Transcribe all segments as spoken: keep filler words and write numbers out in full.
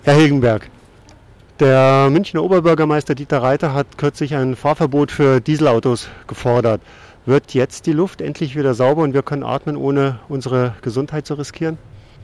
Herr Hilgenberg, der Münchner Oberbürgermeister Dieter Reiter hat kürzlich ein Fahrverbot für Dieselautos gefordert. Wird jetzt die Luft endlich wieder sauber und wir können atmen, ohne unsere Gesundheit zu riskieren?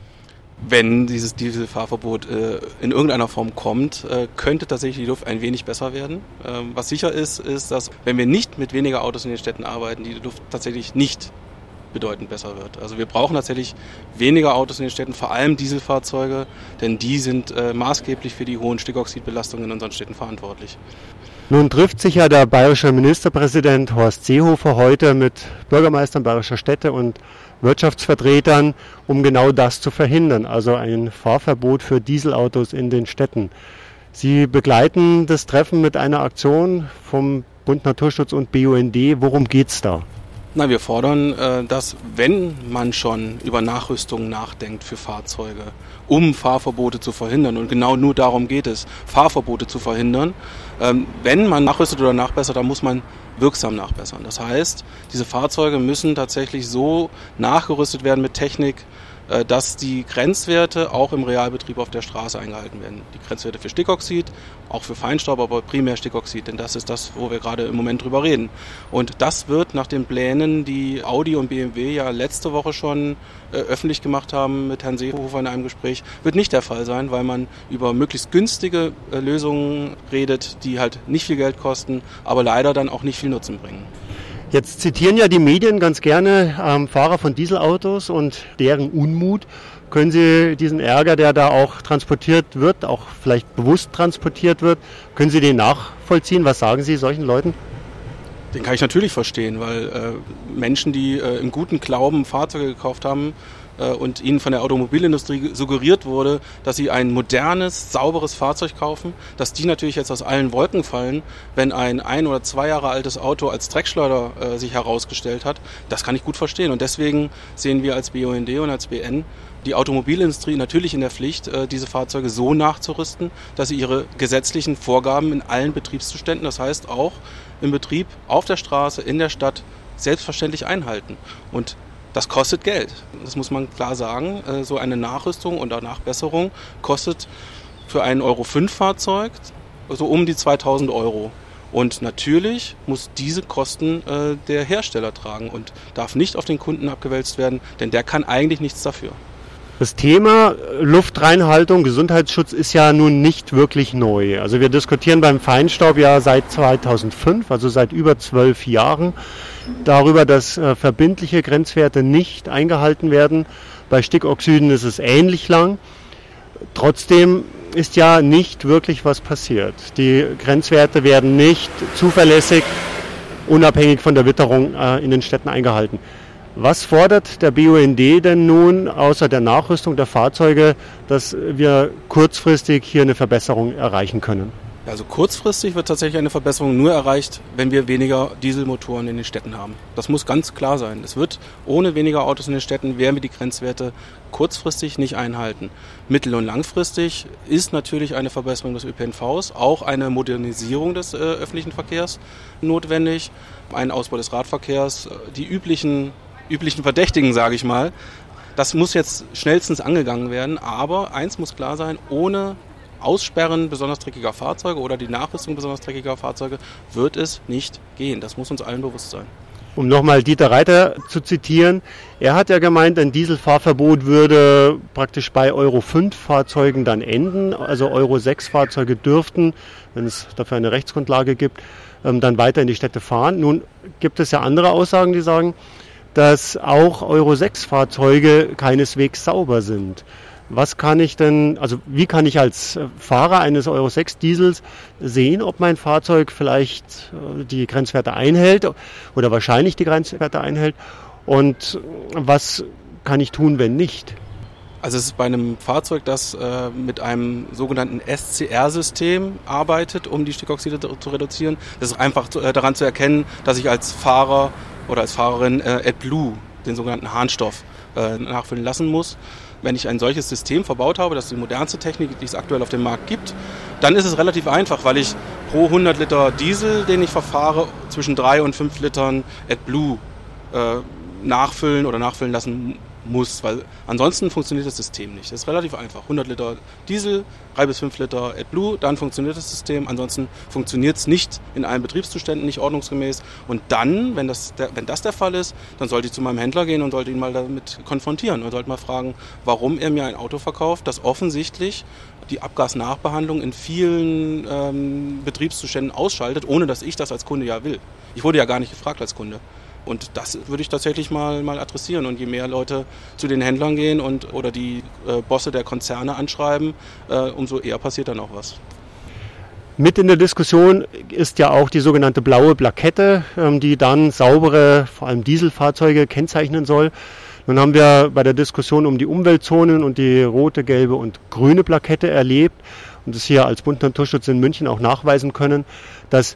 Wenn dieses Dieselfahrverbot äh, in irgendeiner Form kommt, äh, könnte tatsächlich die Luft ein wenig besser werden. Ähm, was sicher ist, ist, dass wenn wir nicht mit weniger Autos in den Städten arbeiten, die Luft tatsächlich nicht bedeutend besser wird. Also wir brauchen tatsächlich weniger Autos in den Städten, vor allem Dieselfahrzeuge, denn die sind äh, maßgeblich für die hohen Stickoxidbelastungen in unseren Städten verantwortlich. Nun trifft sich ja der bayerische Ministerpräsident Horst Seehofer heute mit Bürgermeistern bayerischer Städte und Wirtschaftsvertretern, um genau das zu verhindern, also ein Fahrverbot für Dieselautos in den Städten. Sie begleiten das Treffen mit einer Aktion vom Bund Naturschutz und B U N D. Worum geht's da? Na, wir fordern, äh, dass, wenn man schon über Nachrüstungen nachdenkt für Fahrzeuge, um Fahrverbote zu verhindern, und genau nur darum geht es, Fahrverbote zu verhindern, ähm, wenn man nachrüstet oder nachbessert, dann muss man wirksam nachbessern. Das heißt, diese Fahrzeuge müssen tatsächlich so nachgerüstet werden mit Technik, äh, dass die Grenzwerte auch im Realbetrieb auf der Straße eingehalten werden. Die Grenzwerte für Stickoxid, auch für Feinstaub, aber primär Stickoxid, denn das ist das, wo wir gerade im Moment drüber reden. Und das wird nach den Plänen, die Audi und B M W ja letzte Woche schon äh, öffentlich gemacht haben mit Herrn Seehofer in einem Gespräch, wird nicht der Fall sein, weil man über möglichst günstige äh, Lösungen redet, die halt nicht viel Geld kosten, aber leider dann auch nicht viel Nutzen bringen. Jetzt zitieren ja die Medien ganz gerne ähm, Fahrer von Dieselautos und deren Unmut. Können Sie diesen Ärger, der da auch transportiert wird, auch vielleicht bewusst transportiert wird, können Sie den nachvollziehen? Was sagen Sie solchen Leuten? Den kann ich natürlich verstehen, weil äh, Menschen, die äh, im guten Glauben Fahrzeuge gekauft haben äh, und ihnen von der Automobilindustrie suggeriert wurde, dass sie ein modernes, sauberes Fahrzeug kaufen, dass die natürlich jetzt aus allen Wolken fallen, wenn ein ein- oder zwei Jahre altes Auto als Dreckschleuder äh, sich herausgestellt hat. Das kann ich gut verstehen und deswegen sehen wir als B U N D und als B N die Automobilindustrie natürlich in der Pflicht, diese Fahrzeuge so nachzurüsten, dass sie ihre gesetzlichen Vorgaben in allen Betriebszuständen, das heißt auch im Betrieb, auf der Straße, in der Stadt, selbstverständlich einhalten. Und das kostet Geld. Das muss man klar sagen. So eine Nachrüstung und Nachbesserung kostet für ein Euro fünf Fahrzeug so um die zweitausend Euro. Und natürlich muss diese Kosten äh, der Hersteller tragen und darf nicht auf den Kunden abgewälzt werden, denn der kann eigentlich nichts dafür. Das Thema Luftreinhaltung, Gesundheitsschutz ist ja nun nicht wirklich neu. Also wir diskutieren beim Feinstaub ja seit zweitausendfünf, also seit über zwölf Jahren, darüber, dass äh, verbindliche Grenzwerte nicht eingehalten werden. Bei Stickoxiden ist es ähnlich lang. Trotzdem ist ja nicht wirklich was passiert. Die Grenzwerte werden nicht zuverlässig, unabhängig von der Witterung äh, in den Städten eingehalten. Was fordert der B U N D denn nun, außer der Nachrüstung der Fahrzeuge, dass wir kurzfristig hier eine Verbesserung erreichen können? Also kurzfristig wird tatsächlich eine Verbesserung nur erreicht, wenn wir weniger Dieselmotoren in den Städten haben. Das muss ganz klar sein. Es wird ohne weniger Autos in den Städten, werden wir die Grenzwerte kurzfristig nicht einhalten. Mittel- und langfristig ist natürlich eine Verbesserung des Ö P N Vs, auch eine Modernisierung des äh, öffentlichen Verkehrs notwendig, ein Ausbau des Radverkehrs, die üblichen üblichen Verdächtigen, sage ich mal. Das muss jetzt schnellstens angegangen werden, aber eins muss klar sein, ohne Aussperren besonders dreckiger Fahrzeuge oder die Nachrüstung besonders dreckiger Fahrzeuge wird es nicht gehen. Das muss uns allen bewusst sein. Um nochmal Dieter Reiter zu zitieren, er hat ja gemeint, ein Dieselfahrverbot würde praktisch bei Euro fünf Fahrzeugen dann enden, also Euro sechs Fahrzeuge dürften, wenn es dafür eine Rechtsgrundlage gibt, dann weiter in die Städte fahren. Nun gibt es ja andere Aussagen, die sagen, dass auch Euro sechs Fahrzeuge keineswegs sauber sind. Was kann ich denn, also wie kann ich als Fahrer eines Euro sechs Diesels sehen, ob mein Fahrzeug vielleicht die Grenzwerte einhält oder wahrscheinlich die Grenzwerte einhält und was kann ich tun, wenn nicht? Also es ist bei einem Fahrzeug, das äh, mit einem sogenannten S C R-System arbeitet, um die Stickoxide zu reduzieren. Das ist einfach äh, daran zu erkennen, dass ich als Fahrer oder als Fahrerin äh, AdBlue, den sogenannten Harnstoff, äh, nachfüllen lassen muss. Wenn ich ein solches System verbaut habe, das ist die modernste Technik, die es aktuell auf dem Markt gibt, dann ist es relativ einfach, weil ich pro hundert Liter Diesel, den ich verfahre, zwischen drei und fünf Litern AdBlue äh, nachfüllen oder nachfüllen lassen muss, weil ansonsten funktioniert das System nicht. Das ist relativ einfach. hundert Liter Diesel, drei bis fünf Liter AdBlue, dann funktioniert das System. Ansonsten funktioniert es nicht in allen Betriebszuständen, nicht ordnungsgemäß. Und dann, wenn das, der, wenn das der Fall ist, dann sollte ich zu meinem Händler gehen und sollte ihn mal damit konfrontieren und sollte mal fragen, warum er mir ein Auto verkauft, das offensichtlich die Abgasnachbehandlung in vielen ähm, Betriebszuständen ausschaltet, ohne dass ich das als Kunde ja will. Ich wurde ja gar nicht gefragt als Kunde. Und das würde ich tatsächlich mal, mal adressieren. Und je mehr Leute zu den Händlern gehen und, oder die äh, Bosse der Konzerne anschreiben, äh, umso eher passiert dann auch was. Mit in der Diskussion ist ja auch die sogenannte blaue Plakette, ähm, die dann saubere, vor allem Dieselfahrzeuge kennzeichnen soll. Nun haben wir bei der Diskussion um die Umweltzonen und die rote, gelbe und grüne Plakette erlebt und es hier als Bund Naturschutz in München auch nachweisen können, dass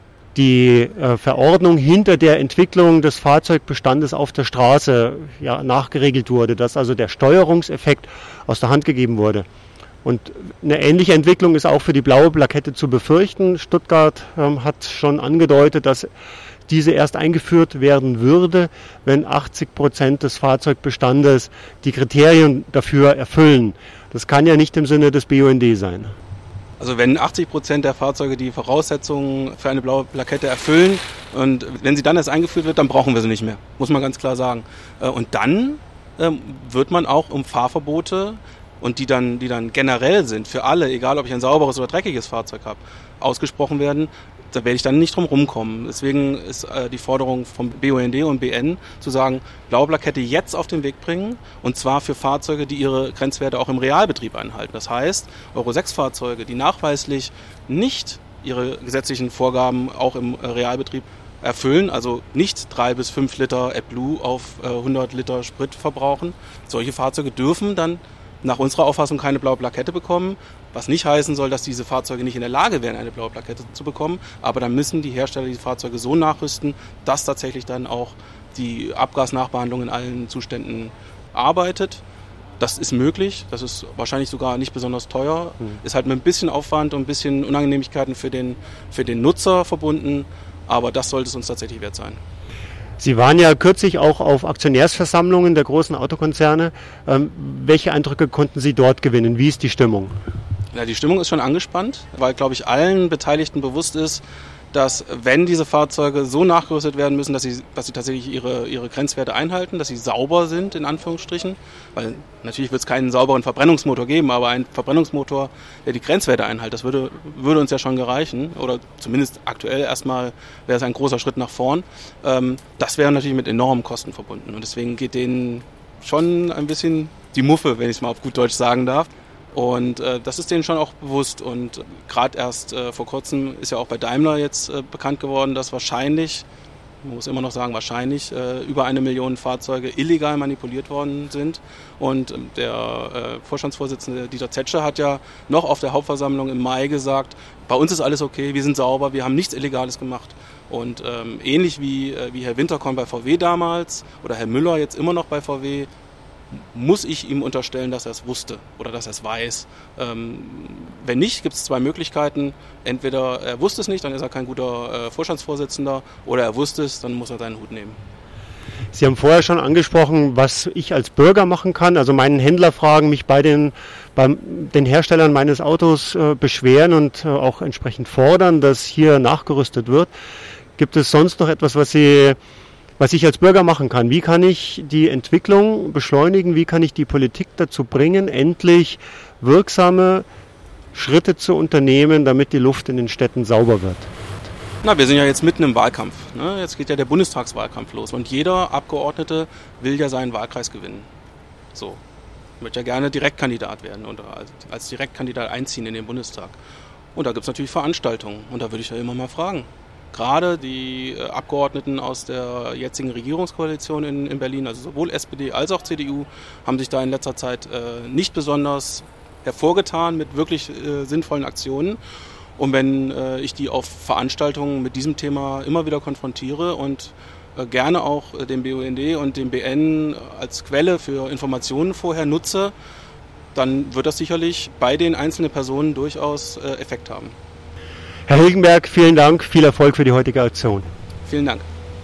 die äh, Verordnung hinter der Entwicklung des Fahrzeugbestandes auf der Straße ja, nachgeregelt wurde, dass also der Steuerungseffekt aus der Hand gegeben wurde. Und eine ähnliche Entwicklung ist auch für die blaue Plakette zu befürchten. Stuttgart ähm, hat schon angedeutet, dass diese erst eingeführt werden würde, wenn achtzig Prozent des Fahrzeugbestandes die Kriterien dafür erfüllen. Das kann ja nicht im Sinne des B U N D sein. Also wenn achtzig Prozent der Fahrzeuge die Voraussetzungen für eine blaue Plakette erfüllen und wenn sie dann erst eingeführt wird, dann brauchen wir sie nicht mehr, muss man ganz klar sagen. Und dann wird man auch um Fahrverbote und die dann, die dann generell sind für alle, egal ob ich ein sauberes oder dreckiges Fahrzeug habe, ausgesprochen werden, da werde ich dann nicht drum rumkommen. Deswegen ist äh, die Forderung vom B U N D und B N zu sagen, blaue Plakette jetzt auf den Weg bringen und zwar für Fahrzeuge, die ihre Grenzwerte auch im Realbetrieb einhalten. Das heißt, Euro sechs Fahrzeuge, die nachweislich nicht ihre gesetzlichen Vorgaben auch im äh, Realbetrieb erfüllen, also nicht drei bis fünf Liter AdBlue auf äh, hundert Liter Sprit verbrauchen. Solche Fahrzeuge dürfen dann nach unserer Auffassung keine blaue Plakette bekommen, was nicht heißen soll, dass diese Fahrzeuge nicht in der Lage wären, eine blaue Plakette zu bekommen, aber dann müssen die Hersteller die Fahrzeuge so nachrüsten, dass tatsächlich dann auch die Abgasnachbehandlung in allen Zuständen arbeitet. Das ist möglich, das ist wahrscheinlich sogar nicht besonders teuer, mhm. ist halt mit ein bisschen Aufwand und ein bisschen Unannehmlichkeiten für den, für den Nutzer verbunden, aber das sollte es uns tatsächlich wert sein. Sie waren ja kürzlich auch auf Aktionärsversammlungen der großen Autokonzerne. Ähm, welche Eindrücke konnten Sie dort gewinnen? Wie ist die Stimmung? Ja, die Stimmung ist schon angespannt, weil, glaube ich, allen Beteiligten bewusst ist, dass wenn diese Fahrzeuge so nachgerüstet werden müssen, dass sie, dass sie tatsächlich ihre, ihre Grenzwerte einhalten, dass sie sauber sind, in Anführungsstrichen, weil natürlich wird es keinen sauberen Verbrennungsmotor geben, aber ein Verbrennungsmotor, der die Grenzwerte einhält, das würde, würde uns ja schon gereichen, oder zumindest aktuell erstmal wäre es ein großer Schritt nach vorn. Ähm, das wäre natürlich mit enormen Kosten verbunden und deswegen geht denen schon ein bisschen die Muffe, wenn ich es mal auf gut Deutsch sagen darf. Und äh, das ist denen schon auch bewusst und gerade erst äh, vor kurzem ist ja auch bei Daimler jetzt äh, bekannt geworden, dass wahrscheinlich, man muss immer noch sagen wahrscheinlich, äh, über eine Million Fahrzeuge illegal manipuliert worden sind. Und äh, der äh, Vorstandsvorsitzende Dieter Zetsche hat ja noch auf der Hauptversammlung im Mai gesagt, bei uns ist alles okay, wir sind sauber, wir haben nichts Illegales gemacht. Und ähm, ähnlich wie, äh, wie Herr Winterkorn bei V W damals oder Herr Müller jetzt immer noch bei V W, muss ich ihm unterstellen, dass er es wusste oder dass er es weiß. Ähm, wenn nicht, gibt es zwei Möglichkeiten. Entweder er wusste es nicht, dann ist er kein guter äh, Vorstandsvorsitzender, oder er wusste es, dann muss er seinen Hut nehmen. Sie haben vorher schon angesprochen, was ich als Bürger machen kann. Also meinen Händler fragen, mich bei den, bei den Herstellern meines Autos äh, beschweren und äh, auch entsprechend fordern, dass hier nachgerüstet wird. Gibt es sonst noch etwas, was Sie... Was ich als Bürger machen kann? Wie kann ich die Entwicklung beschleunigen? Wie kann ich die Politik dazu bringen, endlich wirksame Schritte zu unternehmen, damit die Luft in den Städten sauber wird? Na, wir sind ja jetzt mitten im Wahlkampf. Ne? Jetzt geht ja der Bundestagswahlkampf los und jeder Abgeordnete will ja seinen Wahlkreis gewinnen. So, möchte ja gerne Direktkandidat werden oder als Direktkandidat einziehen in den Bundestag. Und da gibt es natürlich Veranstaltungen und da würde ich ja immer mal fragen. Gerade die äh, Abgeordneten aus der jetzigen Regierungskoalition in, in Berlin, also sowohl S P D als auch C D U, haben sich da in letzter Zeit äh, nicht besonders hervorgetan mit wirklich äh, sinnvollen Aktionen. Und wenn äh, ich die auf Veranstaltungen mit diesem Thema immer wieder konfrontiere und äh, gerne auch äh, den B U N D und den B N als Quelle für Informationen vorher nutze, dann wird das sicherlich bei den einzelnen Personen durchaus äh, Effekt haben. Herr Hilgenberg, vielen Dank, viel Erfolg für die heutige Aktion. Vielen Dank.